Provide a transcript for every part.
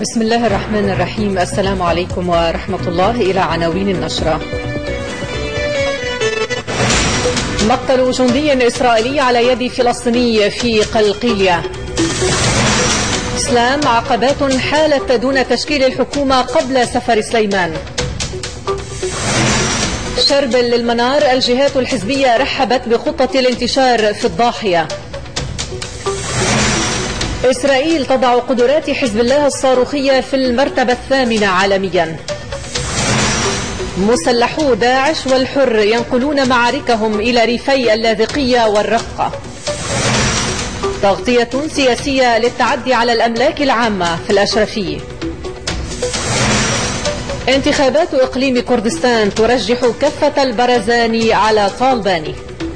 بسم الله الرحمن الرحيم. السلام عليكم ورحمة الله. إلى عناوين النشرة. مقتل جندي إسرائيلي على يد فلسطيني في قلقيلية. إسلام عقبات حالت دون تشكيل الحكومة قبل سفر سليمان. شرب للمنار، الجهات الحزبية رحبت بخطة الانتشار في الضاحية. إسرائيل تضع قدرات حزب الله الصاروخية في المرتبة الثامنة عالميا. مسلحو داعش والحر ينقلون معاركهم إلى ريفي اللاذقية والرقة. تغطية سياسية للتعدي على الأملاك العامة في الأشرفية. انتخابات إقليم كردستان ترجح كفة البرزاني على طالباني.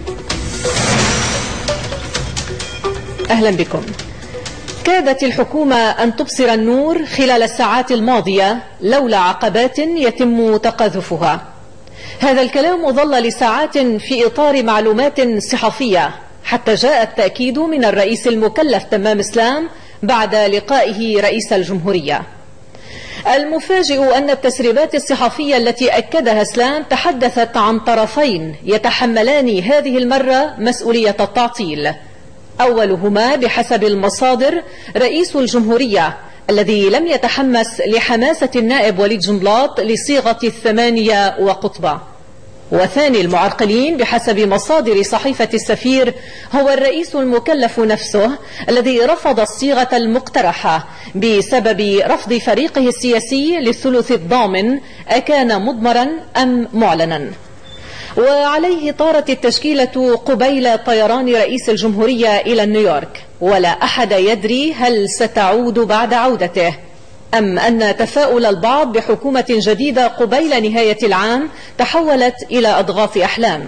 أهلا بكم. كادت الحكومة أن تبصر النور خلال الساعات الماضية لولا عقبات يتم تقاذفها. هذا الكلام ظل لساعات في إطار معلومات صحفية حتى جاء التأكيد من الرئيس المكلف تمام إسلام بعد لقائه رئيس الجمهورية. المفاجئ أن التسريبات الصحفية التي أكدها إسلام تحدثت عن طرفين يتحملان هذه المرة مسؤولية التعطيل. أولهما بحسب المصادر رئيس الجمهورية الذي لم يتحمس لحماسة النائب وليد جنبلاط لصيغة 8 وقطبة. وثاني المعرقلين بحسب مصادر صحيفة السفير هو الرئيس المكلف نفسه الذي رفض الصيغة المقترحة بسبب رفض فريقه السياسي للثلث الضامن أكان مضمرا أم معلنا. وعليه طارت التشكيلة قبيل طيران رئيس الجمهورية إلى نيويورك، ولا أحد يدري هل ستعود بعد عودته أم أن تفاؤل البعض بحكومة جديدة قبيل نهاية العام تحولت إلى أضغاث أحلام.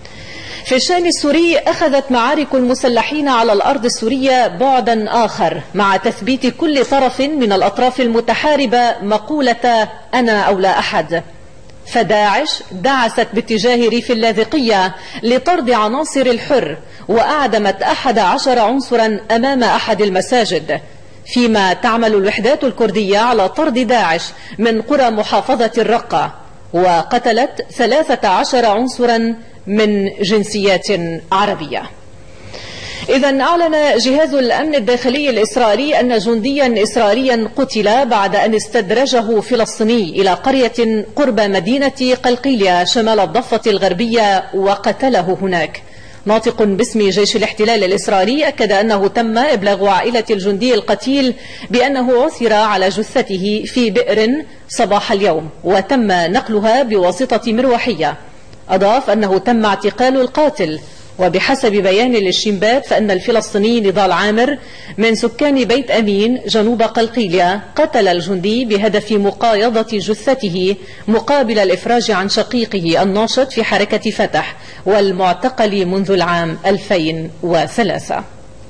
في الشأن السوري أخذت معارك المسلحين على الأرض السورية بعدا آخر مع تثبيت كل طرف من الأطراف المتحاربة مقولة أنا أو لا أحد. فداعش دعست باتجاه ريف اللاذقية لطرد عناصر الحر وأعدمت 11 عنصرا أمام أحد المساجد، فيما تعمل الوحدات الكردية على طرد داعش من قرى محافظة الرقة وقتلت 13 عنصرا من جنسيات عربية. إذن أعلن جهاز الأمن الداخلي الإسرائيلي أن جنديا إسرائيليا قتل بعد أن استدرجه فلسطيني إلى قرية قرب مدينة قلقيلية شمال الضفة الغربية وقتله هناك. ناطق باسم جيش الاحتلال الإسرائيلي أكد أنه تم إبلاغ عائلة الجندي القتيل بأنه عثر على جثته في بئر صباح اليوم وتم نقلها بواسطة مروحية. أضاف أنه تم اعتقال القاتل. وبحسب بيان للشينبات فإن الفلسطيني نضال عامر من سكان بيت أمين جنوب قلقيلية قتل الجندي بهدف مقايضة جثته مقابل الإفراج عن شقيقه الناشط في حركة فتح والمعتقل منذ العام 2003.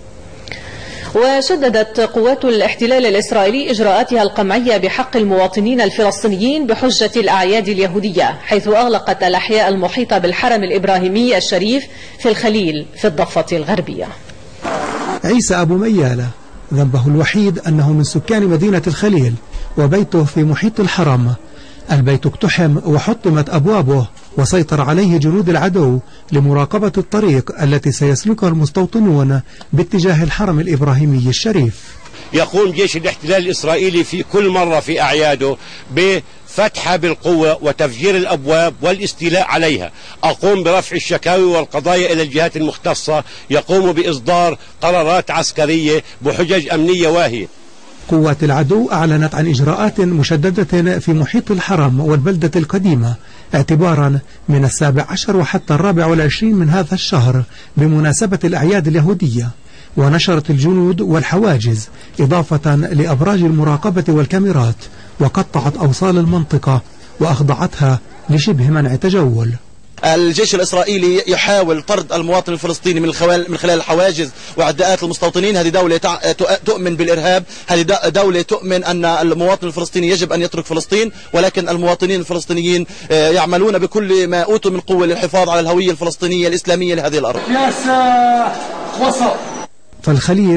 وشددت قوات الاحتلال الإسرائيلي إجراءاتها القمعية بحق المواطنين الفلسطينيين بحجة الأعياد اليهودية، حيث أغلقت الأحياء المحيطة بالحرم الإبراهيمي الشريف في الخليل في الضفة الغربية. عيسى أبو ميالة ذنبه الوحيد أنه من سكان مدينة الخليل وبيته في محيط الحرم. البيت اقتحم وحطمت أبوابه وسيطر عليه جنود العدو لمراقبة الطريق التي سيسلكها المستوطنون باتجاه الحرم الإبراهيمي الشريف. يقوم جيش الاحتلال الإسرائيلي في كل مرة في أعياده بفتحها بالقوة وتفجير الأبواب والاستيلاء عليها. أقوم برفع الشكاوي والقضايا إلى الجهات المختصة، يقوم بإصدار قرارات عسكرية بحجج أمنية واهية. قوات العدو أعلنت عن إجراءات مشددة في محيط الحرم والبلدة القديمة اعتبارا من 17 وحتى 24 من هذا الشهر بمناسبة الأعياد اليهودية. ونشرت الجنود والحواجز إضافة لأبراج المراقبة والكاميرات وقطعت أوصال المنطقة وأخضعتها لشبه منع تجول. الجيش الإسرائيلي يحاول طرد المواطن الفلسطيني من خلال الحواجز وعداءات المستوطنين. هذه دولة تؤمن بالإرهاب، هذه دولة تؤمن أن المواطن الفلسطيني يجب أن يترك فلسطين، ولكن المواطنين الفلسطينيين يعملون بكل ما أوتوا من قوة للحفاظ على الهوية الفلسطينية الإسلامية لهذه الأرض. فالخليل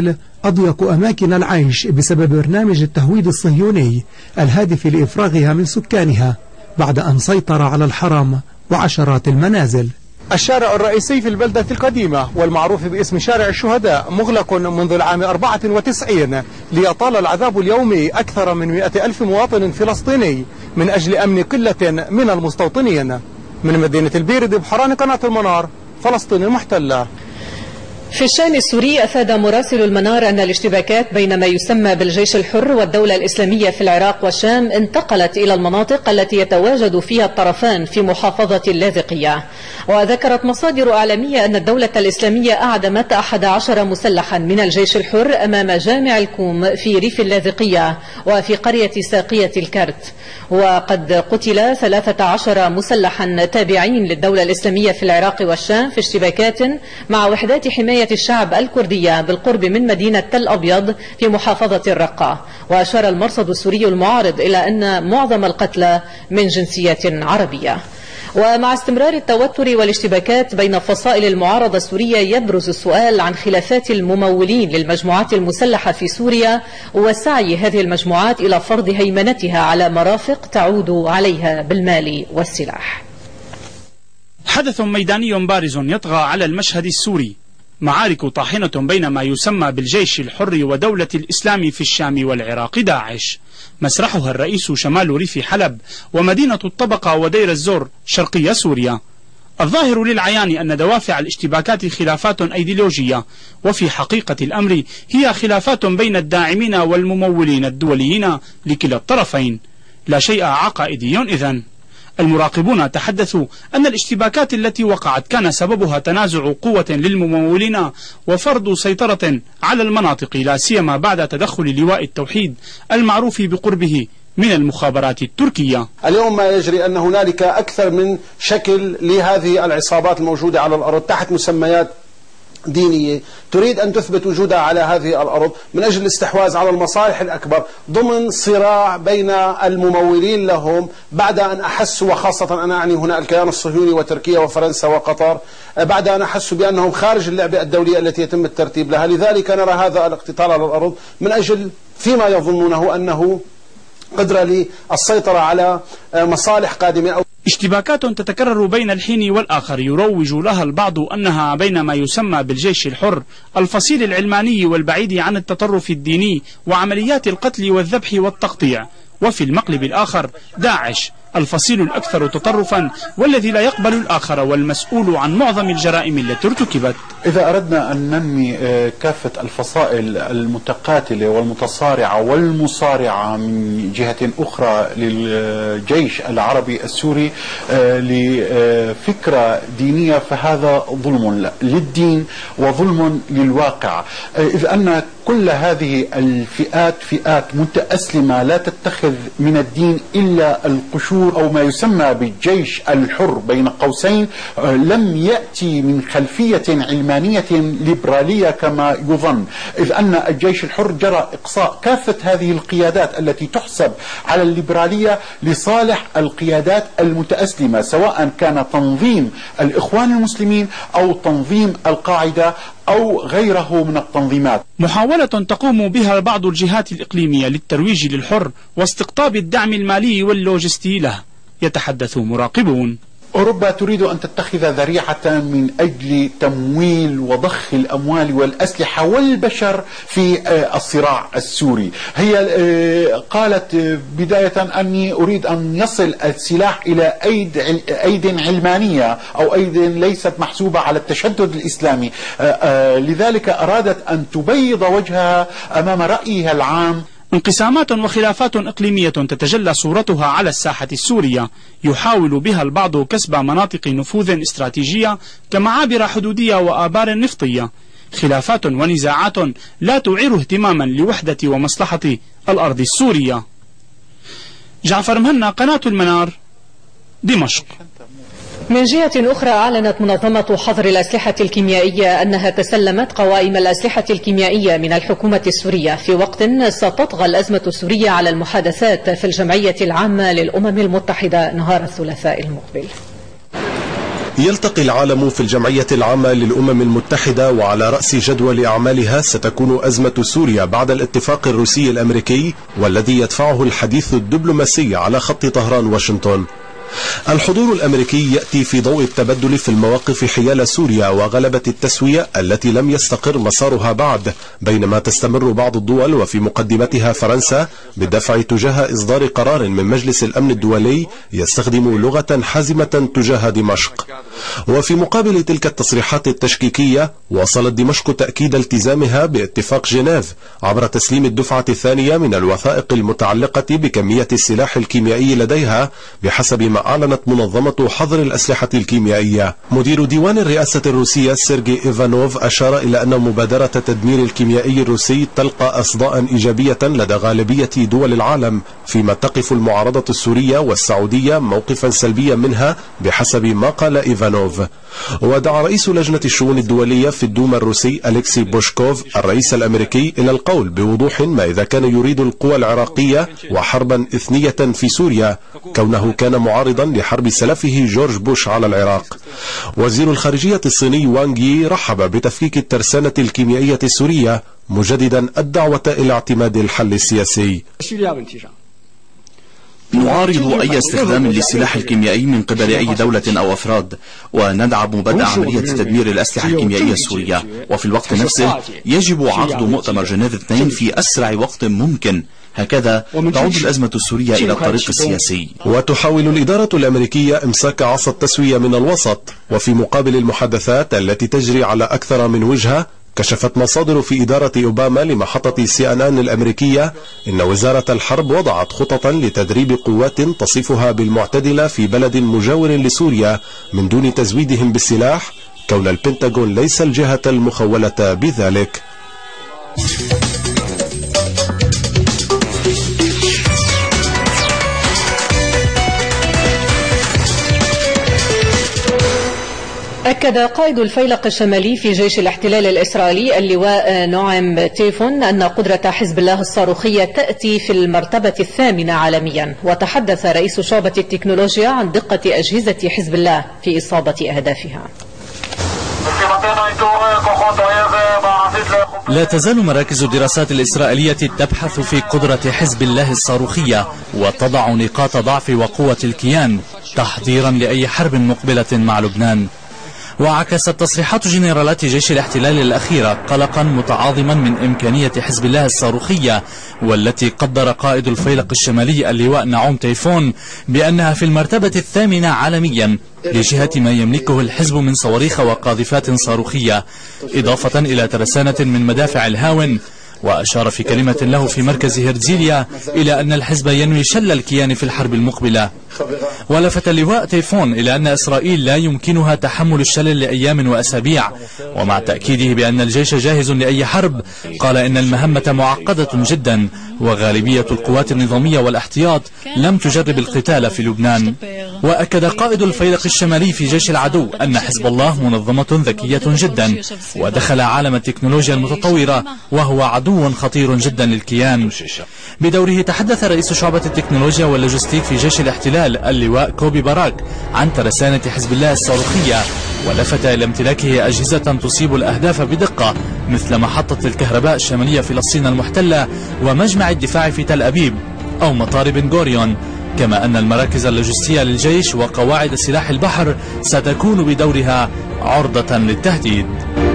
أضيق أماكن العيش بسبب برنامج التهويد الصهيوني الهادف لإفراغها من سكانها بعد أن سيطر على الحرم وعشرات المنازل. الشارع الرئيسي في البلدة القديمة والمعروف باسم شارع الشهداء مغلق منذ العام 94 ليطال العذاب اليومي أكثر من 100,000 مواطن فلسطيني من أجل أمن قلة من المستوطنين. من مدينة البيرد بحران قناة المنار، فلسطين المحتلة. في الشأن السوري أفاد مراسل المنار أن الاشتباكات بين ما يسمى بالجيش الحر والدولة الإسلامية في العراق والشام انتقلت إلى المناطق التي يتواجد فيها الطرفان في محافظة اللاذقية. وذكرت مصادر إعلامية أن الدولة الإسلامية أعدمت 11 مسلحا من الجيش الحر أمام جامع الكوم في ريف اللاذقية وفي قرية ساقية الكرت. وقد قتل 13 مسلحا تابعين للدولة الإسلامية في العراق والشام في اشتباكات مع وحدات حماية الشعب الكردية بالقرب من مدينة تل أبيض في محافظة الرقة. وأشار المرصد السوري المعارض إلى أن معظم القتلى من جنسيات عربية. ومع استمرار التوتر والاشتباكات بين فصائل المعارضة السورية يبرز السؤال عن خلافات الممولين للمجموعات المسلحة في سوريا وسعي هذه المجموعات إلى فرض هيمنتها على مرافق تعود عليها بالمال والسلاح. حدث ميداني بارز يطغى على المشهد السوري، معارك طاحنة بين ما يسمى بالجيش الحر ودولة الإسلام في الشام والعراق داعش. مسرحها الرئيس شمال ريف حلب ومدينة الطبقة ودير الزور شرقي سوريا. الظاهر للعيان أن دوافع الاشتباكات خلافات أيديولوجية، وفي حقيقة الأمر هي خلافات بين الداعمين والممولين الدوليين لكلا الطرفين، لا شيء عقائدي إذن. المراقبون تحدثوا أن الاشتباكات التي وقعت كان سببها تنازع قوة للممولين وفرض سيطرة على المناطق، لا سيما بعد تدخل لواء التوحيد المعروف بقربه من المخابرات التركية. اليوم ما يجري أن هنالك أكثر من شكل لهذه العصابات الموجودة على الأرض تحت مسميات دينية تريد أن تثبت وجودها على هذه الأرض من أجل الاستحواذ على المصالح الأكبر ضمن صراع بين الممولين لهم، بعد أن أحسوا، وخاصة أنا أعني هنا الكيان الصهيوني وتركيا وفرنسا وقطر، بعد أن أحسوا بأنهم خارج اللعبة الدولية التي يتم الترتيب لها. لذلك نرى هذا الاقتتال على الأرض من أجل فيما يظنونه أنه قدرة للسيطرة على مصالح قادمة. اشتباكات تتكرر بين الحين والآخر يروج لها البعض أنها بين ما يسمى بالجيش الحر الفصيل العلماني والبعيد عن التطرف الديني وعمليات القتل والذبح والتقطيع، وفي المقلب الآخر داعش الفصيل الأكثر تطرفا والذي لا يقبل الآخر والمسؤول عن معظم الجرائم التي ارتكبت. إذا أردنا أن ننمي كافة الفصائل المتقاتلة والمتصارعة والمصارعة من جهة أخرى للجيش العربي السوري لفكرة دينية، فهذا ظلم للدين وظلم للواقع، إذ أن كل هذه الفئات فئات متأسلمة لا تتخذ من الدين إلا القشور أو ما يسمى بالجيش الحر بين قوسين، لم يأتي من خلفية علمانية ليبرالية كما يظن، إذ أن الجيش الحر جرى إقصاء كافة هذه القيادات التي تحسب على الليبرالية لصالح القيادات المتأسلمة، سواء كان تنظيم الإخوان المسلمين أو تنظيم القاعدة أو غيره من التنظيمات. محاولة تقوم بها بعض الجهات الإقليمية للترويج للحر واستقطاب الدعم المالي واللوجستي له. يتحدث مراقبون أوروبا تريد أن تتخذ ذريعة من أجل تمويل وضخ الأموال والأسلحة والبشر في الصراع السوري. هي قالت بداية أني أريد أن يصل السلاح إلى أيد علمانية أو أيد ليست محسوبة على التشدد الإسلامي، لذلك أرادت أن تبيض وجهها أمام رأيها العام. انقسامات وخلافات إقليمية تتجلى صورتها على الساحة السورية، يحاول بها البعض كسب مناطق نفوذ استراتيجية كمعابر حدودية وآبار نفطية، خلافات ونزاعات لا تعير اهتماما لوحدة ومصلحة الأرض السورية. جعفر مهنا، قناة المنار، دمشق. من جهة أخرى أعلنت منظمة حظر الأسلحة الكيميائية أنها تسلمت قوائم الأسلحة الكيميائية من الحكومة السورية في وقت ستطغى الأزمة السورية على المحادثات في الجمعية العامة للأمم المتحدة نهار الثلاثاء المقبل. يلتقي العالم في الجمعية العامة للأمم المتحدة، وعلى رأس جدول أعمالها ستكون أزمة سوريا بعد الاتفاق الروسي الأمريكي والذي يدفعه الحديث الدبلوماسي على خط طهران واشنطن. الحضور الأمريكي يأتي في ضوء التبدل في المواقف حيال سوريا وغلبة التسوية التي لم يستقر مسارها بعد، بينما تستمر بعض الدول وفي مقدمتها فرنسا بالدفع تجاه إصدار قرار من مجلس الأمن الدولي يستخدم لغة حازمة تجاه دمشق. وفي مقابل تلك التصريحات التشكيكية، واصلت دمشق تأكيد التزامها باتفاق جنيف عبر تسليم الدفعة الثانية من الوثائق المتعلقة بكمية السلاح الكيميائي لديها بحسب ما أعلنت منظمة حظر الأسلحة الكيميائية. مدير ديوان الرئاسة الروسية سيرجي إيفانوف أشار إلى أن مبادرة التدمير الكيميائي الروسي تلقى أصداء إيجابية لدى غالبية دول العالم، فيما تقف المعارضة السورية والسعودية موقفا سلبيا منها بحسب ما قال إيفانوف. ودعا رئيس لجنة الشؤون الدولية في الدوما الروسي أليكسي بوشكوف الرئيس الأمريكي إلى القول بوضوح ما إذا كان يريد القوى العراقية وحربا إثنية في سوريا، كونه كان معارضا لحرب سلفه جورج بوش على العراق. وزير الخارجية الصيني وانغ يي رحب بتفكيك الترسانة الكيميائية السورية، مجددا الدعوة إلى اعتماد الحل السياسي. نعارض أي استخدام للسلاح الكيميائي من قبل أي دولة أو أفراد، وندعم بدء عملية تدمير الأسلحة الكيميائية السورية، وفي الوقت نفسه يجب عقد مؤتمر جنيف 2 في أسرع وقت ممكن، هكذا تعود الأزمة السورية إلى الطريق السياسي. وتحاول الإدارة الأمريكية إمساك عصا التسوية من الوسط، وفي مقابل المحادثات التي تجري على أكثر من وجهة، كشفت مصادر في إدارة أوباما لمحطة CNN الأمريكية إن وزارة الحرب وضعت خططا لتدريب قوات تصفها بالمعتدلة في بلد مجاور لسوريا من دون تزويدهم بالسلاح، كون البنتاغون ليس الجهة المخولة بذلك. أكد قائد الفيلق الشمالي في جيش الاحتلال الإسرائيلي اللواء نعم تيفون أن قدرة حزب الله الصاروخية تأتي في المرتبة 8 عالميا. وتحدث رئيس شعبة التكنولوجيا عن دقة أجهزة حزب الله في إصابة أهدافها. لا تزال مراكز الدراسات الإسرائيلية تبحث في قدرة حزب الله الصاروخية وتضع نقاط ضعف وقوة الكيان تحضيرا لأي حرب مقبلة مع لبنان. وعكست تصريحات جنرالات جيش الاحتلال الأخيرة قلقا متعاظما من إمكانية حزب الله الصاروخية، والتي قدر قائد الفيلق الشمالي اللواء نعوم تيفون بأنها في المرتبة 8 عالميا لجهة ما يملكه الحزب من صواريخ وقاذفات صاروخية، إضافة إلى ترسانة من مدافع الهاون. وأشار في كلمة له في مركز هرزيليا إلى أن الحزب ينوي شل الكيان في الحرب المقبلة. ولفت اللواء تيفون إلى أن إسرائيل لا يمكنها تحمل الشلل لأيام وأسابيع، ومع تأكيده بأن الجيش جاهز لأي حرب قال إن المهمة معقدة جدا، وغالبية القوات النظامية والاحتياط لم تجرب القتال في لبنان. وأكد قائد الفيلق الشمالي في جيش العدو أن حزب الله منظمة ذكية جدا ودخل عالم التكنولوجيا المتطورة، وهو عدو خطير جدا للكيان. بدوره تحدث رئيس شعبة التكنولوجيا واللوجستيك في جيش الاحتلال اللواء كوبي باراك عن ترسانة حزب الله الصاروخية، ولفت إلى امتلاكه أجهزة تصيب الأهداف بدقة مثل محطة الكهرباء الشمالية فلسطين المحتلة ومجمع الدفاع في تل أبيب أو مطار بن غوريون، كما أن المراكز اللوجستية للجيش وقواعد سلاح البحر ستكون بدورها عرضة للتهديد.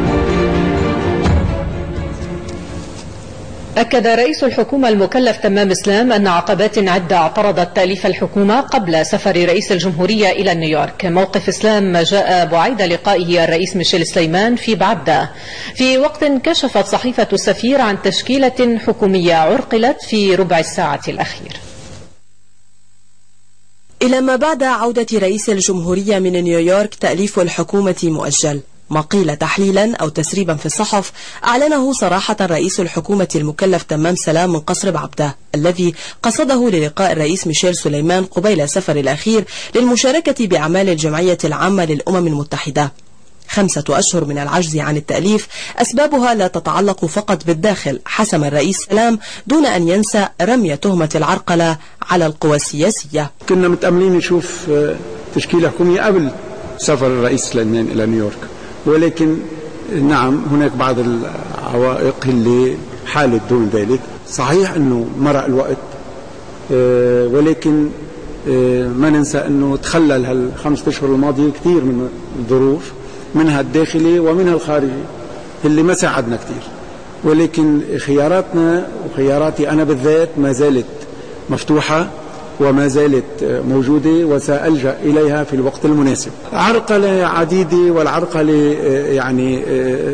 أكد رئيس الحكومة المكلف تمام إسلام أن عقبات عدة اعترضت تأليف الحكومة قبل سفر رئيس الجمهورية إلى نيويورك. موقف إسلام جاء بعيد لقائه الرئيس ميشيل سليمان في بعبدة، في وقت كشفت صحيفة السفير عن تشكيلة حكومية عرقلت في ربع الساعة الأخير. إلى ما بعد عودة رئيس الجمهورية من نيويورك تأليف الحكومة مؤجل، ما قيل تحليلا أو تسريبا في الصحف أعلنه صراحة رئيس الحكومة المكلف تمام سلام من قصر بعبدة، الذي قصده للقاء الرئيس ميشيل سليمان قبيل السفر الأخير للمشاركة بأعمال الجمعية العامة للأمم المتحدة. 5 أشهر من العجز عن التأليف أسبابها لا تتعلق فقط بالداخل حسم الرئيس سلام، دون أن ينسى رمي تهمة العرقلة على القوى السياسية. كنا متأملين نشوف تشكيلة حكومية قبل سفر الرئيس سليمان إلى نيويورك. ولكن نعم هناك بعض العوائق اللي حالت دون ذلك. صحيح أنه مرق الوقت، ولكن ما ننسى أنه تخلل هالخمسة أشهر الماضية كثير من الظروف، منها الداخلي ومنها الخارجي اللي ما ساعدنا كثير. ولكن خياراتنا وخياراتي أنا بالذات ما زالت مفتوحة وما زالت موجودة، وسألجأ إليها في الوقت المناسب. عرقلة عديدة، والعرقلة يعني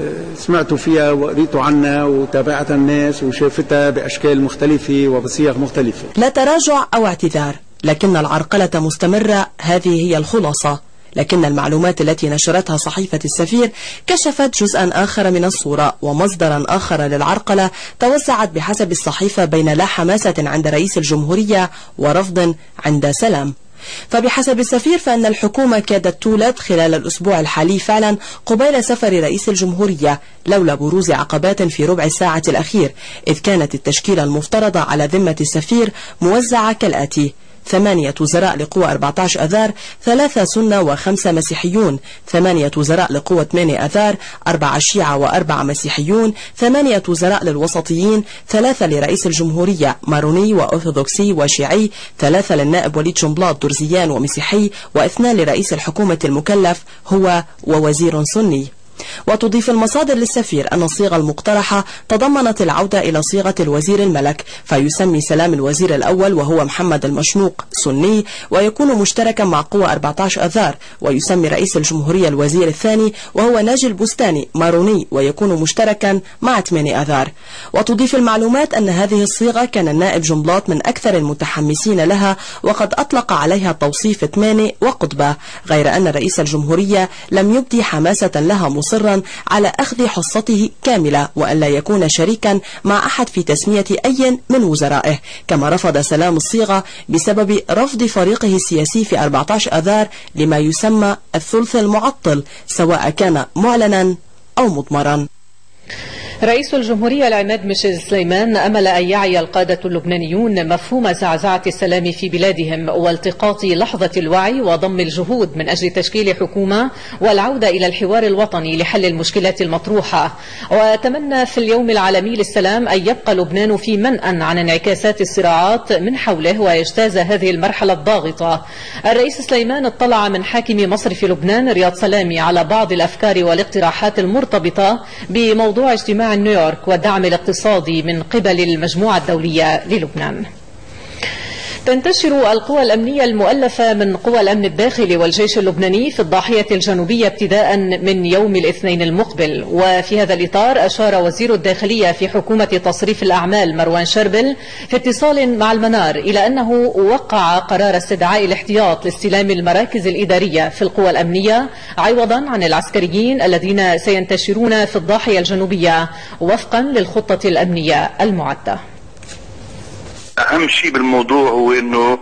سمعت فيها وقريت عنها وتابعت الناس وشافتها بأشكال مختلفة وبصيغ مختلفة. لا تراجع أو اعتذار، لكن العرقلة مستمرة، هذه هي الخلاصة. لكن المعلومات التي نشرتها صحيفة السفير كشفت جزءا آخر من الصورة ومصدرا آخر للعرقلة توزعت بحسب الصحيفة بين لا حماسة عند رئيس الجمهورية ورفض عند سلام. فبحسب السفير فإن الحكومة كادت تولد خلال الأسبوع الحالي فعلا قبيل سفر رئيس الجمهورية، لولا بروز عقبات في ربع الساعة الأخير، إذ كانت التشكيلة المفترضة على ذمة السفير موزعة كالآتي: 8 وزراء لقوة 14 أذار، 3 سنة و5 مسيحيون، 8 وزراء لقوة 8 أذار، 4 شيعة و4 مسيحيون، 8 وزراء للوسطيين، 3 لرئيس الجمهورية ماروني وأرثوذكسي وشيعي، 3 للنائب وليد شنبلاط درزيان ومسيحي، و2 لرئيس الحكومة المكلف هو ووزير سني. وتضيف المصادر للسفير أن الصيغة المقترحة تضمنت العودة إلى صيغة الوزير الملك، فيسمي سلام الوزير الأول وهو محمد المشنوق سني ويكون مشتركا مع قوة 14 أذار، ويسمي رئيس الجمهورية الوزير الثاني وهو ناجي البستاني ماروني ويكون مشتركا مع 8 أذار. وتضيف المعلومات أن هذه الصيغة كان النائب جنبلاط من أكثر المتحمسين لها، وقد أطلق عليها توصيف 8 وقطبة، غير أن رئيس الجمهورية لم يبدي حماسة لها مصرا على أخذ حصته كاملة وأن لا يكون شريكا مع أحد في تسمية أي من وزرائه. كما رفض سلام الصيغة بسبب رفض فريقه السياسي في 14 أذار لما يسمى الثلث المعطل، سواء كان معلنا أو مضمرا. رئيس الجمهورية العماد ميشيل سليمان أمل أن يعي القادة اللبنانيون مفهوم زعزعة السلام في بلادهم والتقاط لحظة الوعي وضم الجهود من أجل تشكيل حكومة والعودة إلى الحوار الوطني لحل المشكلات المطروحة. وتمنى في اليوم العالمي للسلام أن يبقى لبنان في منأى عن انعكاسات الصراعات من حوله ويجتاز هذه المرحلة الضاغطة. الرئيس سليمان اطلع من حاكم مصرف لبنان رياض سلامي على بعض الأفكار والاقتراحات المرتبطة بموضوع اجتماع نيويورك والدعم الاقتصادي من قبل المجموعة الدولية للبنان. تنتشر القوى الأمنية المؤلفة من قوى الأمن الداخلي والجيش اللبناني في الضاحية الجنوبية ابتداء من يوم الاثنين المقبل. وفي هذا الإطار أشار وزير الداخلية في حكومة تصريف الأعمال مروان شربل في اتصال مع المنار إلى أنه وقع قرار استدعاء الاحتياط لاستلام المراكز الإدارية في القوى الأمنية عوضا عن العسكريين الذين سينتشرون في الضاحية الجنوبية وفقا للخطة الأمنية المعدة. أهم شيء بالموضوع هو إنه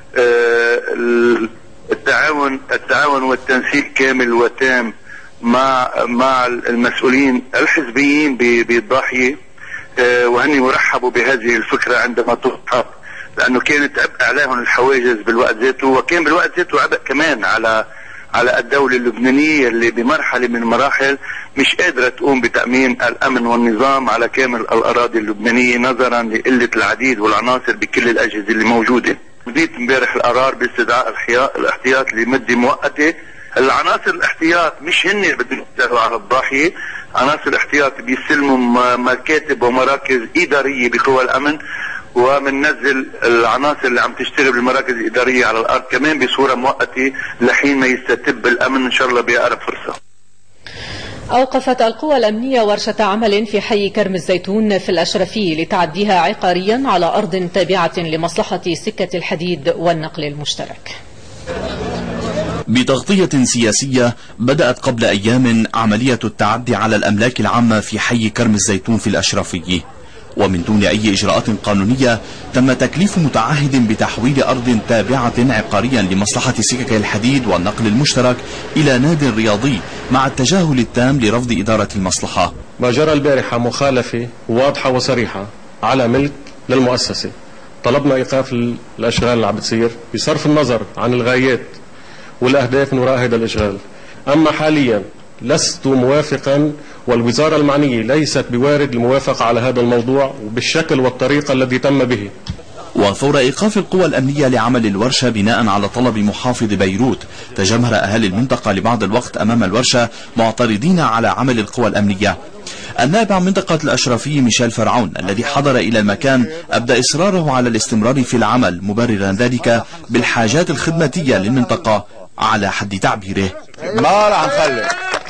التعاون والتنسيق كامل وتام مع المسؤولين الحزبيين بالضاحية، وهن يرحبوا بهذه الفكرة عندما تطرح، لأنه كانت عبء عليهم الحواجز بالوقت ذاته، وكان بالوقت ذاته عبء كمان على الدولة اللبنانية اللي بمرحلة من المراحل مش قادرة تقوم بتأمين الأمن والنظام على كامل الأراضي اللبنانية نظرا لقلة العديد والعناصر بكل الأجهزة اللي موجودة. بديت امبارح القرار باستدعاء الاحتياط لمدة مؤقتة. العناصر الاحتياط مش هن اللي بدهم يشتغلوا على الضاحية، عناصر الاحتياط بيستلموا مكاتب ومراكز إدارية بقوى الأمن، ومننزل العناصر اللي عم تشتغل بالمراكز الإدارية على الأرض كمان بصورة مؤقتة لحين ما يستتب الأمن إن شاء الله بأقرب فرصة. أوقفت القوى الأمنية ورشة عمل في حي كرم الزيتون في الأشرفي لتعديها عقاريا على أرض تابعة لمصلحة سكة الحديد والنقل المشترك. بتغطية سياسية بدأت قبل أيام عملية التعدي على الأملاك العامة في حي كرم الزيتون في الأشرفي، ومن دون أي إجراءات قانونية تم تكليف متعهد بتحويل أرض تابعة عقاريا لمصلحة سكك الحديد والنقل المشترك إلى ناد رياضي مع التجاهل التام لرفض إدارة المصلحة. ما جرى البارحة مخالفة واضحة وصريحة على ملك للمؤسسة. طلبنا إيقاف الأشغال اللي عم بتصير بصرف النظر عن الغايات والأهداف من وراء هذا الإشغال. أما حاليا لست موافقا، والوزارة المعنية ليست بوارد الموافقة على هذا الموضوع بالشكل والطريقة الذي تم به. وفور إيقاف القوى الأمنية لعمل الورشة بناء على طلب محافظ بيروت، تجمهر أهالي المنطقة لبعض الوقت أمام الورشة معترضين على عمل القوى الأمنية. النائب عن منطقة الأشرفية ميشيل فرعون الذي حضر إلى المكان أبدى إصراره على الاستمرار في العمل، مبررا ذلك بالحاجات الخدماتية للمنطقة على حد تعبيره. ما رح نخلي،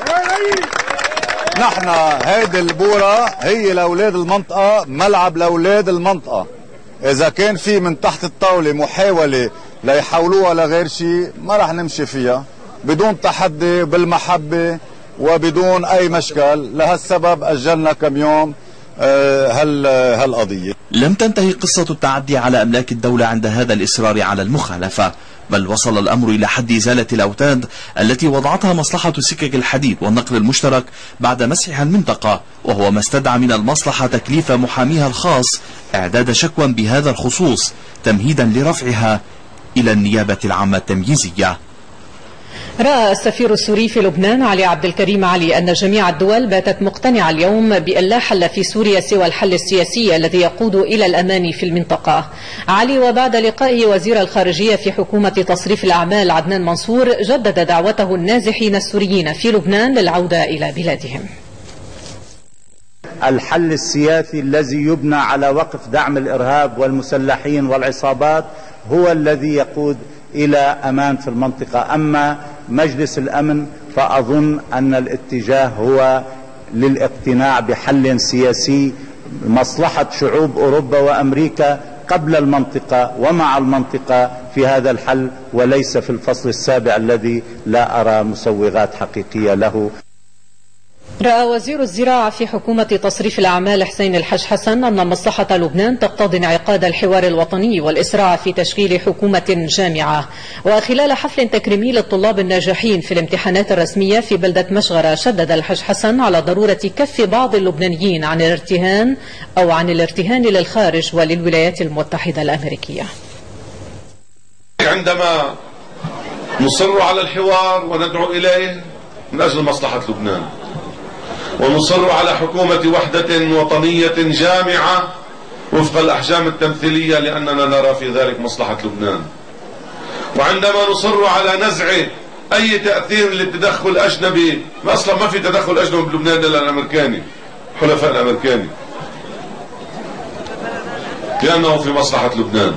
نحن هيدي البورة هي لأولاد المنطقة، ملعب لأولاد المنطقة. إذا كان في من تحت الطاولة محاولة ليحولوها لغير شيء ما رح نمشي فيها بدون تحدي، بالمحبة وبدون أي مشكل. لهالسبب أجلنا كم يوم هالقضية. لم تنتهي قصة التعدي على أملاك الدولة عند هذا الإصرار على المخالفة، بل وصل الأمر إلى حد إزالة الأوتاد التي وضعتها مصلحة سكك الحديد والنقل المشترك بعد مسحها المنطقة، وهو ما استدعى من المصلحة تكليف محاميها الخاص إعداد شكوى بهذا الخصوص تمهيدا لرفعها إلى النيابة العامة التمييزية. رأى السفير السوري في لبنان علي عبد الكريم علي أن جميع الدول باتت مقتنعة اليوم بأن لا حل في سوريا سوى الحل السياسي الذي يقود إلى الأمان في المنطقة. علي وبعد لقائه وزير الخارجية في حكومة تصريف الأعمال عدنان منصور جدد دعوته النازحين السوريين في لبنان للعودة إلى بلادهم. الحل السياسي الذي يبنى على وقف دعم الإرهاب والمسلحين والعصابات هو الذي يقود إلى أمان في المنطقة. أما مجلس الأمن فأظن أن الاتجاه هو للاقتناع بحل سياسي مصلحة شعوب أوروبا وأمريكا قبل المنطقة ومع المنطقة في هذا الحل، وليس في الفصل السابع الذي لا أرى مسوغات حقيقية له. رأى وزير الزراعة في حكومة تصريف الأعمال حسين الحج حسن أن مصلحة لبنان تقتضي انعقاد الحوار الوطني والإسراع في تشكيل حكومة جامعة. وخلال حفل تكريمي للطلاب الناجحين في الامتحانات الرسمية في بلدة مشغرة، شدد الحج حسن على ضرورة كف بعض اللبنانيين عن الارتهان للخارج وللولايات المتحدة الأمريكية. عندما نصر على الحوار وندعو إليه من أجل مصلحة لبنان، ونصر على حكومة وحدة وطنية جامعة وفق الأحجام التمثيلية لأننا نرى في ذلك مصلحة لبنان، وعندما نصر على نزع أي تأثير للتدخل الأجنبي، أصلا ما في تدخل أجنبي بلبنان إلا الأمريكاني، حلفاء الأمريكاني، لأنه في مصلحة لبنان.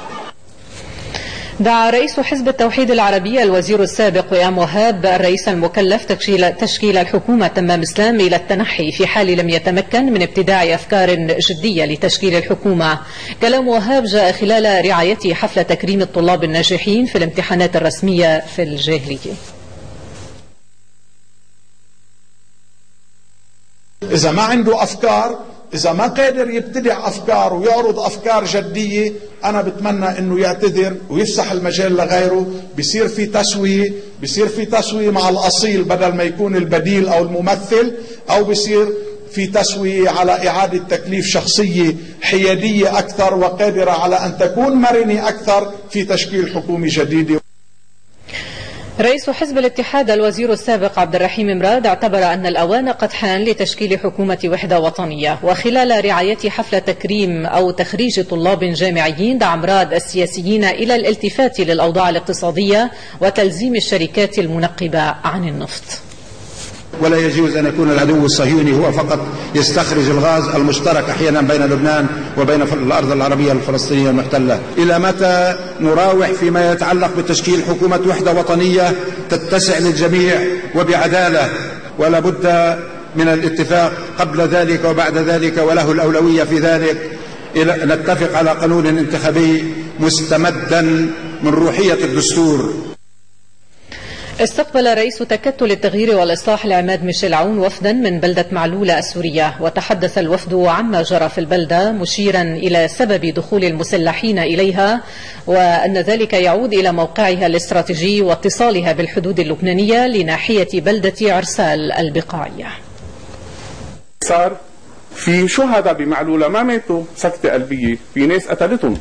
دعا رئيس حزب التوحيد العربي الوزير السابق وئام وهاب الرئيس المكلف تشكيل الحكومة تمام إسلام إلى التنحي في حال لم يتمكن من ابتداع أفكار جدية لتشكيل الحكومة. كلام وهاب جاء خلال رعايته حفل تكريم الطلاب الناجحين في الامتحانات الرسمية في الجاهلية. إذا ما عنده أفكار، إذا ما قادر يبتدع أفكار ويعرض أفكار جدية، أنا بتمنى أنه يعتذر ويفسح المجال لغيره. بيصير في تسوية مع الأصيل بدل ما يكون البديل أو الممثل، أو بيصير في تسوية على إعادة تكليف شخصية حيادية أكثر وقادرة على أن تكون مرنة أكثر في تشكيل حكومة جديدة. رئيس حزب الاتحاد الوزير السابق عبد الرحيم مراد اعتبر أن الأوان قد حان لتشكيل حكومة وحدة وطنية. وخلال رعاية حفل تكريم أو تخريج طلاب جامعيين، دعا مراد السياسيين إلى الالتفات للأوضاع الاقتصادية وتلزيم الشركات المنقبة عن النفط. ولا يجوز أن يكون العدو الصهيوني هو فقط يستخرج الغاز المشترك أحيانا بين لبنان وبين الأرض العربية الفلسطينية المحتلة. إلى متى نراوح فيما يتعلق بتشكيل حكومة وحدة وطنية تتسع للجميع وبعدالة؟ ولا بد من الاتفاق قبل ذلك وبعد ذلك، وله الأولوية في ذلك. نتفق على قانون انتخابي مستمدا من روحية الدستور. استقبل رئيس تكتل التغيير والإصلاح العماد ميشيل عون وفدا من بلدة معلولة السورية، وتحدث الوفد عما جرى في البلدة، مشيرا إلى سبب دخول المسلحين إليها وأن ذلك يعود إلى موقعها الاستراتيجي واتصالها بالحدود اللبنانية لناحية بلدة عرسال البقاعية. صار في شهداء بمعلولة ما ماتوا سكتة قلبية، في ناس قتلتهم،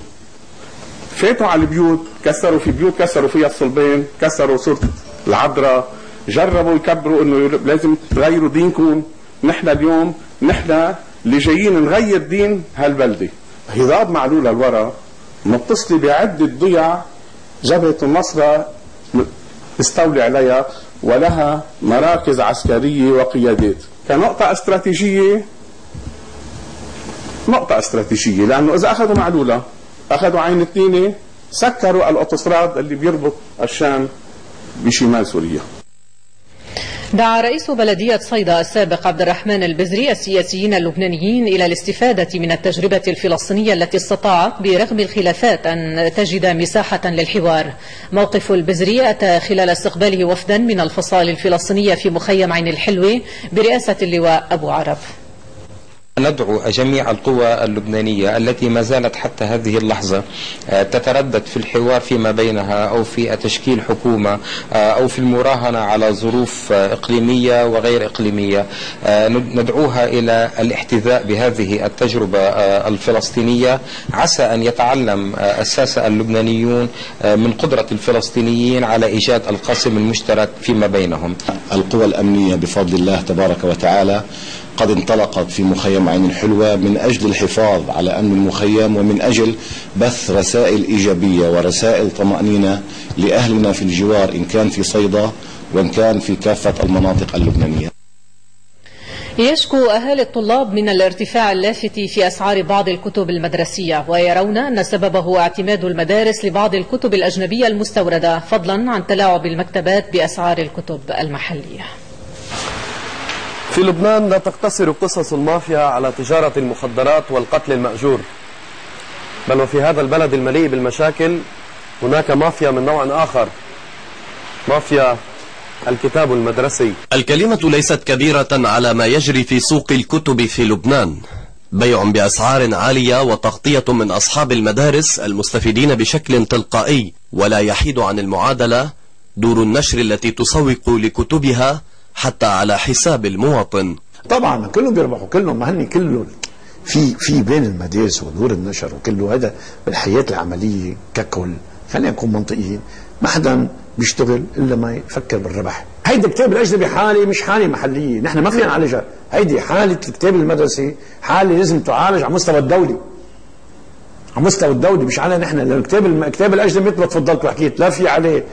فاتوا على البيوت، كسروا في بيوت، كسروا فيها الصلبين، كسروا صورة العذراء، جربوا يكبروا انه لازم تغيروا دينكم. نحن اليوم نحن اللي جايين نغير دين هالبلده. هضاب معلولة الورا متصلة بعدة ضيع جبهة النصرة تستولي عليها ولها مراكز عسكرية وقيادات كنقطة استراتيجية. نقطة استراتيجية لأنه إذا أخذوا معلولة أخذوا عين اثنين سكروا الأوتوستراد اللي بيربط الشام بشمال سوريا. دعا رئيس بلدية صيدا السابق عبد الرحمن البزري السياسيين اللبنانيين إلى الاستفادة من التجربة الفلسطينية التي استطاعت برغم الخلافات أن تجد مساحة للحوار. موقف البزري أتى خلال استقباله وفدا من الفصائل الفلسطينية في مخيم عين الحلوة برئاسة اللواء أبو عرب. ندعو جميع القوى اللبنانية التي ما زالت حتى هذه اللحظة تتردد في الحوار فيما بينها أو في تشكيل حكومة أو في المراهنة على ظروف إقليمية وغير إقليمية، ندعوها إلى الاحتذاء بهذه التجربة الفلسطينية. عسى أن يتعلم الساسة اللبنانيون من قدرة الفلسطينيين على إيجاد القاسم المشترك فيما بينهم. القوى الأمنية بفضل الله تبارك وتعالى قد انطلقت في مخيم عين الحلوة من أجل الحفاظ على أمن المخيم ومن أجل بث رسائل إيجابية ورسائل طمأنينة لأهلنا في الجوار إن كان في صيدا وإن كان في كافة المناطق اللبنانية. يشكو أهالي الطلاب من الارتفاع اللافت في أسعار بعض الكتب المدرسية، ويرون أن سببه اعتماد المدارس لبعض الكتب الأجنبية المستوردة فضلا عن تلاعب المكتبات بأسعار الكتب المحلية. في لبنان لا تقتصر قصص المافيا على تجارة المخدرات والقتل المأجور، بل وفي هذا البلد المليء بالمشاكل هناك مافيا من نوع آخر، مافيا الكتاب المدرسي. الكلمة ليست كبيرة على ما يجري في سوق الكتب في لبنان، بيع بأسعار عالية وتغطية من أصحاب المدارس المستفيدين بشكل تلقائي، ولا يحيد عن المعادلة دور النشر التي تسوق لكتبها حتى على حساب المواطن. طبعا كلهم بيربحوا، كلهم ما هني كله في بين المدارس ودور النشر وكله هذا بالحياة العملية ككل. خلينا نكون منطقيين، ما حدا بيشتغل الا ما يفكر بالربح. هيدا الكتاب الاجنبي حاله مش حاله محليه، نحن ما فينا نعالجها. هيدي حاله الكتاب المدرسي، حاله لازم تعالج على مستوى الدولي. على مستوى الدولي مش على نحن، لانه الكتاب الاجنبي مثل ما تفضلت وحكيت لا في عليه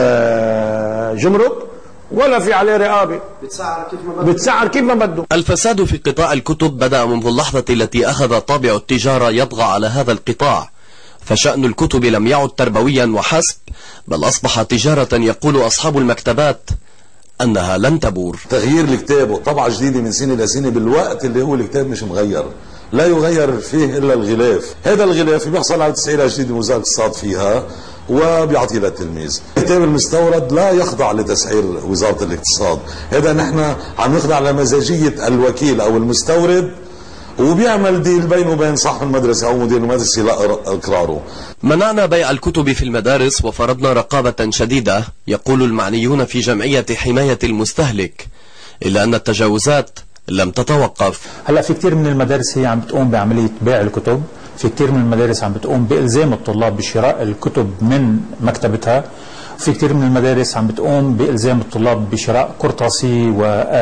جمرك ولا في عليه رقابه، بتسعر كيف ما بده. الفساد في قطاع الكتب بدأ منذ اللحظة التي أخذ طابع التجارة يطغى على هذا القطاع، فشأن الكتب لم يعد تربويا وحسب، بل أصبح تجارة يقول أصحاب المكتبات أنها لن تبور. تغيير الكتاب وطبعة جديدة من سنة لسنة بالوقت اللي هو الكتاب مش مغير، لا يغير فيه إلا الغلاف. هذا الغلاف بيحصل على تسعيرة جديدة وزارة الاقتصاد فيها وبيعطي للتلميذ. الكتاب المستورد لا يخضع لتسعير وزارة الاقتصاد، هذا نحن عم نخضع لمزاجية الوكيل أو المستورد، وبيعمل ديل بينه وبين صاحب المدرسة أو مدير المدرسة لإقراره. منعنا بيع الكتب في المدارس وفرضنا رقابة شديدة، يقول المعنيون في جمعية حماية المستهلك، إلا أن التجاوزات لم تتوقف. هلا في كثير من المدارس هي عم بتقوم بعملية بيع الكتب، في كثير من المدارس عم بتقوم بإلزام الطلاب بشراء الكتب من مكتبتها، في كثير من المدارس عم بتقوم بإلزام الطلاب بشراء قرطاسي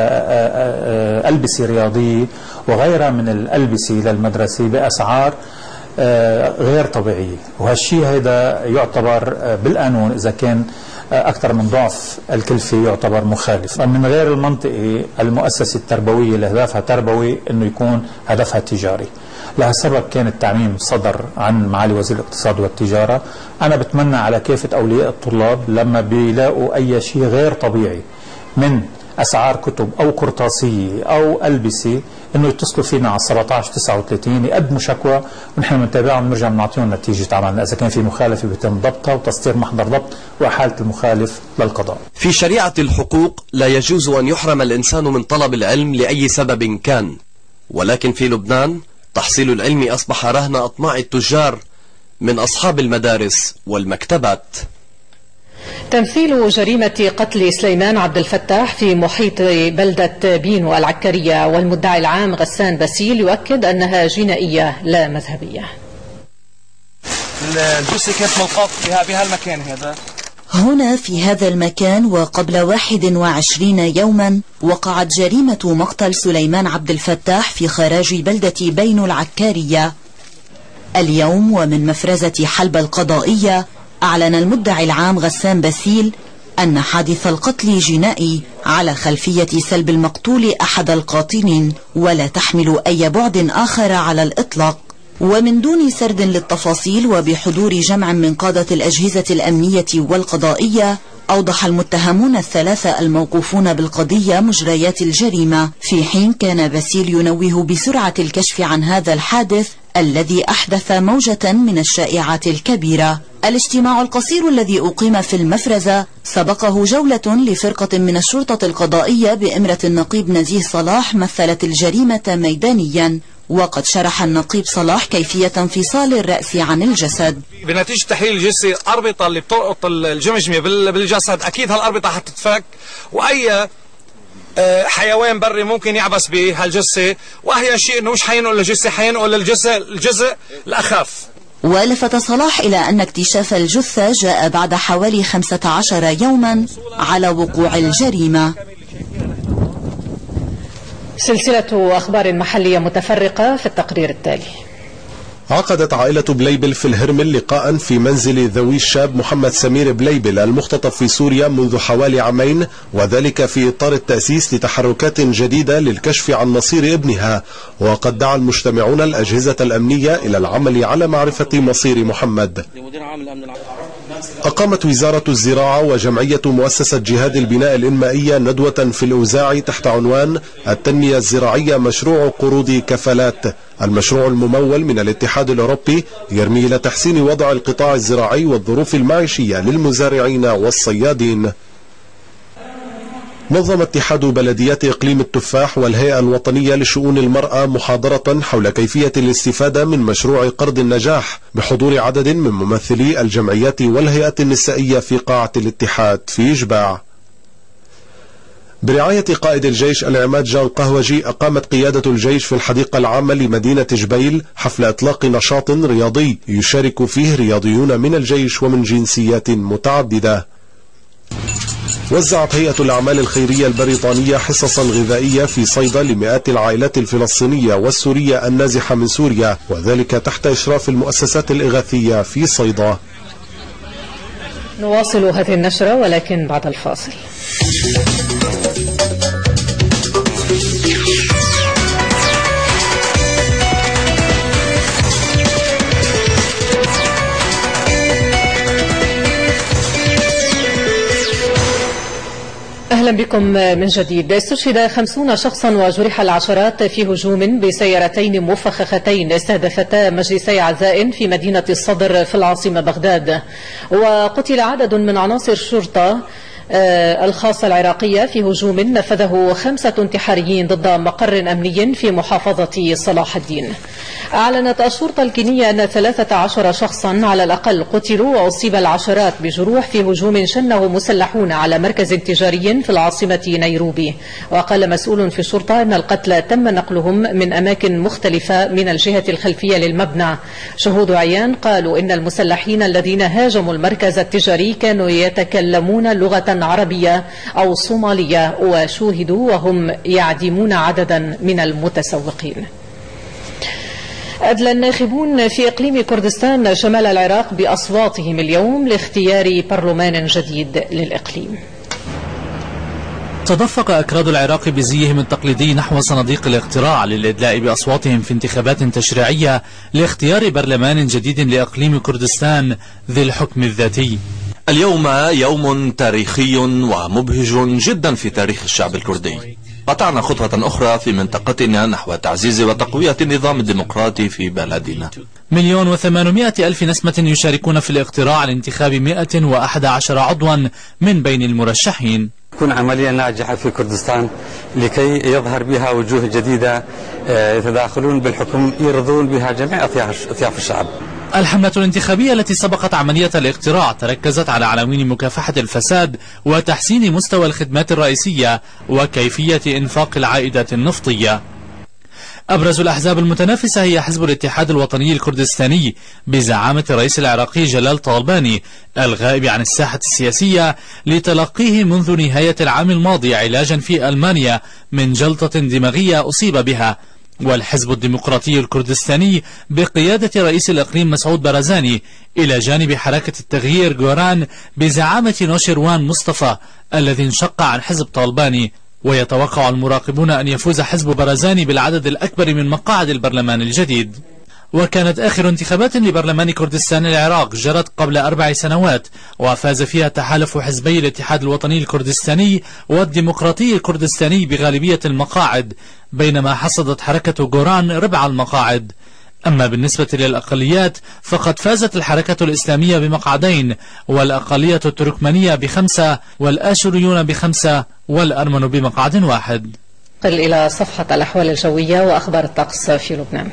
وألبسة رياضية وغيرها من الألبسة للمدرسة بأسعار غير طبيعية، وهالشيء هذا يعتبر بالقانون إذا كان أكثر من ضعف الكلفة يعتبر مخالف. من غير المنطقي المؤسسة التربوية اللي هدفها تربوي أنه يكون هدفها تجاري. لهالسبب كان التعميم صدر عن معالي وزير الاقتصاد والتجارة. أنا بتمنى على كافة أولياء الطلاب لما بيلاقوا أي شيء غير طبيعي من أسعار كتب أو قرطاسية أو ألبسة إنه يتصلوا فينا على 1739 يقدموا شكوى، ونحن بنتابعهم ونرجع بنعطيهم نتيجة عملنا. إذا كان في مخالفة بيتم ضبطها وتصدير محضر ضبط وإحالة المخالف للقضاء. في شريعة الحقوق لا يجوز أن يحرم الإنسان من طلب العلم لأي سبب كان، ولكن في لبنان تحصيل العلم أصبح رهن أطماع التجار من أصحاب المدارس والمكتبات. تمثيل جريمة قتل سليمان عبد الفتاح في محيط بلدة بينو العكرية والمدعي العام غسان باسيل يؤكد أنها جنائية لا مذهبية. الجثة كانت ملقاة بهالمكان هذا، هنا في هذا المكان وقبل 21 يوما وقعت جريمة مقتل سليمان عبد الفتاح في خراج بلدة بين العكارية. اليوم ومن مفرزة حلب القضائية أعلن المدعي العام غسان باسيل أن حادث القتل جنائي على خلفية سلب المقتول أحد القاطنين ولا تحمل أي بعد آخر على الإطلاق. ومن دون سرد للتفاصيل وبحضور جمع من قادة الأجهزة الأمنية والقضائية أوضح المتهمون الثلاثة الموقوفون بالقضية مجريات الجريمة، في حين كان باسيل ينوه بسرعة الكشف عن هذا الحادث الذي أحدث موجة من الشائعات الكبيرة. الاجتماع القصير الذي أقيم في المفرزة سبقه جولة لفرقة من الشرطة القضائية بإمرة النقيب نزيه صلاح مثلت الجريمة ميدانيا، وقد شرح النقيب صلاح كيفية انفصال الرأس عن الجسد. بنتيجة تحليل الجثة الأربطة اللي بتربط الجمجمة بالجسد أكيد هالأربطة حتتفك، وأي حيوان بري ممكن يعبس بهالجثة، وأهي شيء إنه مش حينقل الجثة، حينقل الجزء الأخف. ولفت صلاح إلى أن اكتشاف الجثة جاء بعد حوالي 15 يوما على وقوع الجريمة. سلسلة أخبار محلية متفرقة في التقرير التالي. عقدت عائلة بليبل في الهرمل لقاء في منزل ذوي الشاب محمد سمير بليبل المختطف في سوريا منذ حوالي عامين، وذلك في إطار التأسيس لتحركات جديدة للكشف عن مصير ابنها. وقد دعا المجتمعون الأجهزة الأمنية إلى العمل على معرفة مصير محمد. أقامت وزارة الزراعة وجمعية مؤسسة جهاد البناء الإنمائية ندوة في الأوزاع تحت عنوان التنمية الزراعية مشروع قروض كفالات. المشروع الممول من الاتحاد الأوروبي يرمي إلى تحسين وضع القطاع الزراعي والظروف المعيشية للمزارعين والصيادين. نظم اتحاد بلديات إقليم التفاح والهيئة الوطنية لشؤون المرأة محاضرة حول كيفية الاستفادة من مشروع قرض النجاح بحضور عدد من ممثلي الجمعيات والهيئات النسائية في قاعة الاتحاد في إجباع. برعاية قائد الجيش العماد جان قهوجي أقامت قيادة الجيش في الحديقة العامة لمدينة جبيل حفل إطلاق نشاط رياضي يشارك فيه رياضيون من الجيش ومن جنسيات متعددة. وزعت هيئة الأعمال الخيرية البريطانية حصصا غذائية في صيدا لمئات العائلات الفلسطينية والسورية النازحة من سوريا، وذلك تحت إشراف المؤسسات الإغاثية في صيدا. نواصل هذه النشرة ولكن بعد الفاصل. أهلا بكم من جديد. استشهد 50 شخصا وجرح العشرات في هجوم بسيارتين مفخختين استهدفتا مجلسي عزاء في مدينة الصدر في العاصمة بغداد، وقتل عدد من عناصر الشرطة الخاصة العراقية في هجوم نفذه 5 انتحاريين ضد مقر أمني في محافظة صلاح الدين. أعلنت الشرطة الكينية أن 13 شخصا على الأقل قتلوا وأصيب العشرات بجروح في هجوم شنه مسلحون على مركز تجاري في العاصمة نيروبي. وقال مسؤول في الشرطة أن القتلى تم نقلهم من أماكن مختلفة من الجهة الخلفية للمبنى. شهود عيان قالوا إن المسلحين الذين هاجموا المركز التجاري كانوا يتكلمون لغة عربية أو صومالية، وشوهدوا وهم يعدمون عددا من المتسوقين. أدلى الناخبون في إقليم كردستان شمال العراق بأصواتهم اليوم لاختيار برلمان جديد للإقليم. تدفق أكراد العراق بزيهم التقليدي نحو صناديق الاقتراع للإدلاء بأصواتهم في انتخابات تشريعية لاختيار برلمان جديد لإقليم كردستان ذي الحكم الذاتي. اليوم يوم تاريخي ومبهج جدا في تاريخ الشعب الكردي. قطعنا خطوة أخرى في منطقتنا نحو تعزيز وتقوية النظام الديمقراطي في بلدنا. 1,800,000 نسمة يشاركون في الاقتراع لانتخاب 111 عضوا من بين المرشحين. تكون عملية ناجحة في كردستان لكي يظهر بها وجوه جديدة يتداخلون بالحكم يرضون بها جميع أطياف الشعب. الحملة الانتخابية التي سبقت عملية الاقتراع تركزت على عناوين مكافحة الفساد وتحسين مستوى الخدمات الرئيسية وكيفية إنفاق العائدات النفطية. أبرز الأحزاب المتنافسة هي حزب الاتحاد الوطني الكردستاني بزعامة الرئيس العراقي جلال طالباني الغائب عن الساحة السياسية لتلقيه منذ نهاية العام الماضي علاجا في ألمانيا من جلطة دماغية أصيب بها، والحزب الديمقراطي الكردستاني بقيادة رئيس الإقليم مسعود برزاني إلى جانب حركة التغيير جوران بزعامة نوشيروان مصطفى الذي انشق عن حزب طالباني. ويتوقع المراقبون أن يفوز حزب برزاني بالعدد الأكبر من مقاعد البرلمان الجديد. وكانت آخر انتخابات لبرلمان كردستان العراق جرت قبل 4 سنوات، وفاز فيها تحالف حزبي الاتحاد الوطني الكردستاني والديمقراطي الكردستاني بغالبية المقاعد، بينما حصدت حركة جوران ربع المقاعد. أما بالنسبة للأقليات فقد فازت الحركة الإسلامية بمقعدين، والأقلية التركمانية ب5، والآشوريون ب5، والأرمن بمقعد واحد. قل إلى صفحة الأحوال الجوية وأخبار الطقس في لبنان.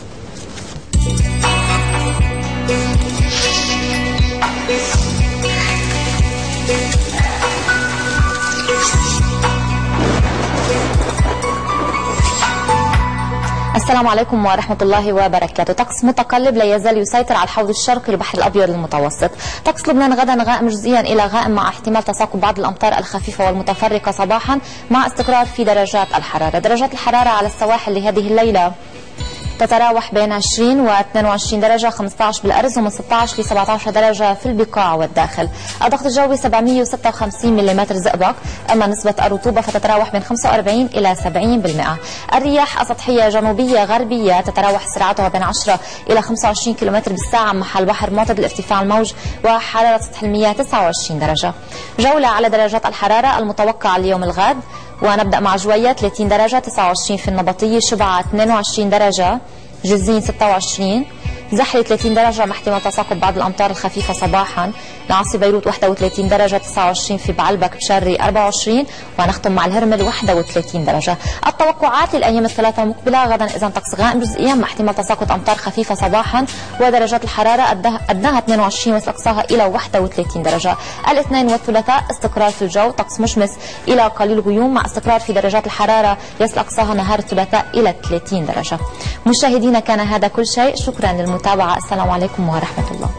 السلام عليكم ورحمة الله وبركاته. طقس متقلب لا يزال يسيطر على الحوض الشرقي للبحر الأبيض المتوسط. طقس لبنان غدا غائم جزئيا إلى غائم مع احتمال تساقط بعض الأمطار الخفيفة والمتفرقة صباحا مع استقرار في درجات الحرارة. درجات الحرارة على السواحل لهذه الليلة تتراوح بين 20 و 22 درجة، 15 بالأرز، ومن 16 ل 17 درجة في البقاع والداخل. الضغط الجوي 756 ملم زئبق، أما نسبة الرطوبة فتتراوح بين 45 إلى 70%. الرياح السطحية جنوبية غربية تتراوح سرعتها بين 10 إلى 25 كم بالساعة، محل بحر معتدل ارتفاع الموج، وحرارة سطح المياه 29 درجة. جولة على درجات الحرارة المتوقعة اليوم الغد، ونبدأ مع جوية 30 درجة، 29 في النبطية، شبعة 22 درجة، جزين 26، زحلة 30 درجة مع احتمال تساقط بعض الأمطار الخفيفة صباحا، ناصي بيروت 31 درجة، 29 في بعلبك بشري 24، ونختم مع الهرمل 31 درجة. التوقعات للأيام الثلاثة المقبلة غدا إذا طقس غائم جزئيا مع احتمال تساقط أمطار خفيفة صباحا، ودرجات الحرارة أدناها 22 وأقصاها إلى 31 درجة. الاثنين والثلاثاء استقرار في الجو، طقس مشمس إلى قليل غيوم مع استقرار في درجات الحرارة يصل أقصاها نهار الثلاثاء إلى 30 درجة. مشاهدينا كان هذا كل شيء، شكرا للمتابعة، السلام عليكم ورحمة الله.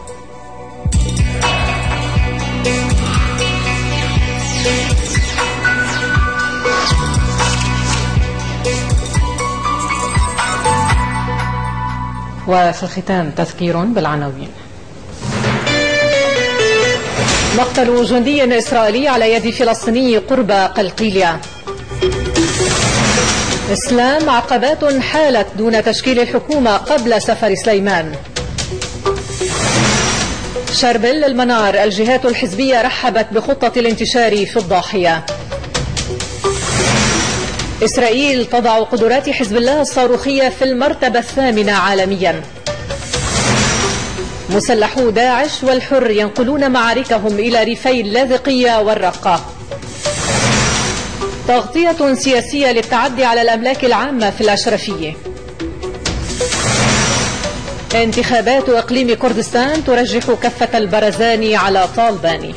وفي الختام تذكير بالعناوين. مقتل جندي إسرائيلي على يد فلسطيني قرب قلقيلية. إسلام عقبات حالت دون تشكيل الحكومة قبل سفر سليمان. شربل المنار، الجهات الحزبية رحبت بخطة الانتشار في الضاحية. إسرائيل تضع قدرات حزب الله الصاروخية في المرتبة 8 عالميا. مسلحو داعش والحر ينقلون معاركهم إلى ريفي اللاذقية والرقة. تغطية سياسية للتعدي على الأملاك العامة في الأشرفية. انتخابات إقليم كردستان ترجح كفة البرزاني على طالباني.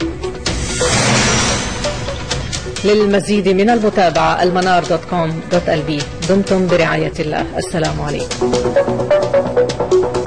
للمزيد من المتابعة المنار.com.lb. دمتم برعاية الله، السلام عليكم.